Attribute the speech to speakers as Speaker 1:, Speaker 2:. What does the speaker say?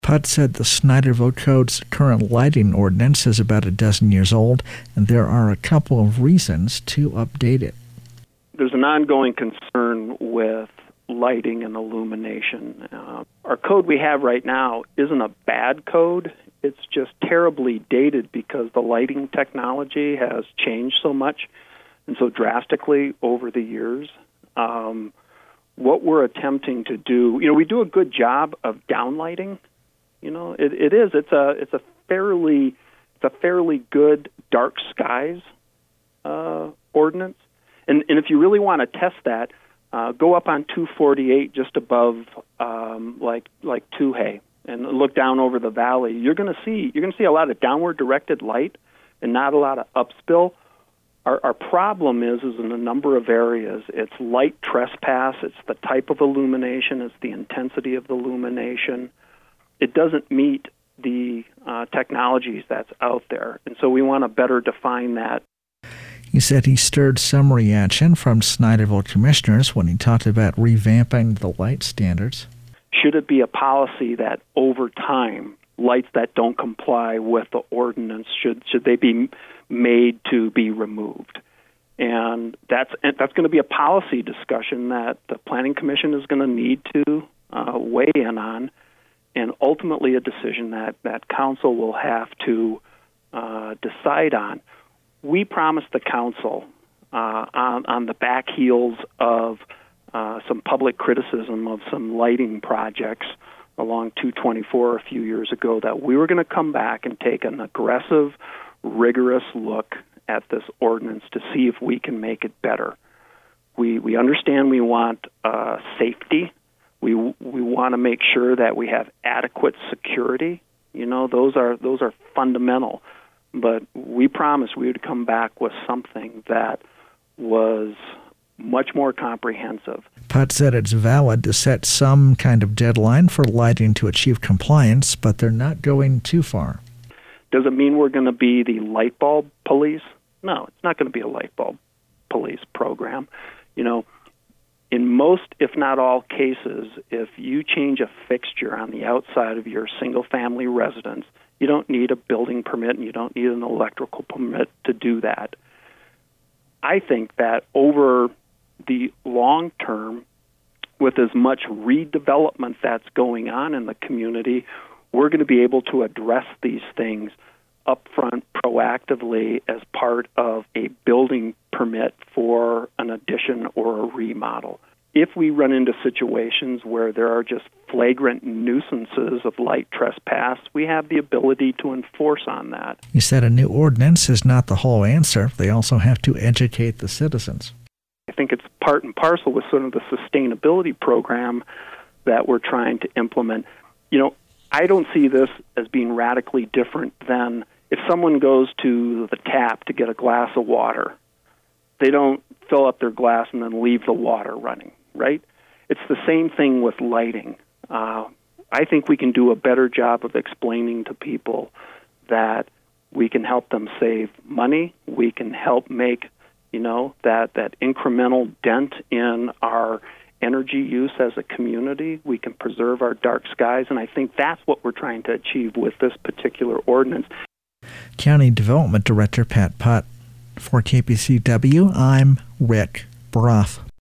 Speaker 1: Putt said the Snyderville Code's current lighting ordinance is about a dozen years old, and there are a couple of reasons to update it.
Speaker 2: There's an ongoing concern with lighting and illumination. Our code we have right now isn't a bad code. It's just terribly dated because the lighting technology has changed so much and so drastically over the years. What we're attempting to do, we do a good job of downlighting. It's a fairly good dark skies ordinance. And if you really want to test that, go up on 248 just above like Toohey and look down over the valley. You're going to see a lot of downward directed light and not a lot of upspill. Our problem is in a number of areas. It's light trespass. It's the type of illumination. It's the intensity of the illumination. It doesn't meet the technologies that's out there, and so we want to better define that.
Speaker 1: He said he stirred some reaction from Snyderville commissioners when he talked about revamping the light standards.
Speaker 2: Should it be a policy that over time, lights that don't comply with the ordinance, should they be made to be removed? And that's going to be a policy discussion that the Planning Commission is going to need to weigh in on, and ultimately a decision that Council will have to decide on. We promised the Council on the back heels of some public criticism of some lighting projects along 224 a few years ago that we were going to come back and take an aggressive, rigorous look at this ordinance to see if we can make it better. We understand we want safety. We want to make sure that we have adequate security. Those are fundamental. But we promised we would come back with something that was much more comprehensive.
Speaker 1: Putt said it's valid to set some kind of deadline for lighting to achieve compliance, but they're not going too far.
Speaker 2: Does it mean we're going to be the light bulb police? No, it's not going to be a light bulb police program. In most, if not all cases, if you change a fixture on the outside of your single-family residence, you don't need a building permit and you don't need an electrical permit to do that. I think that over the long term, with as much redevelopment that's going on in the community, we're going to be able to address these things upfront proactively as part of a building permit for an addition or a remodel. If we run into situations where there are just flagrant nuisances of light trespass, we have the ability to enforce on that.
Speaker 1: He said a new ordinance is not the whole answer. They also have to educate the citizens.
Speaker 2: I think it's part and parcel with sort of the sustainability program that we're trying to implement. I don't see this as being radically different than if someone goes to the tap to get a glass of water. They don't fill up their glass and then leave the water running, right? It's the same thing with lighting. I think we can do a better job of explaining to people that we can help them save money. We can help make, that incremental dent in our energy use as a community. We can preserve our dark skies, and I think that's what we're trying to achieve with this particular ordinance.
Speaker 1: County Development Director Pat Putt. For KPCW, I'm Rick Brough.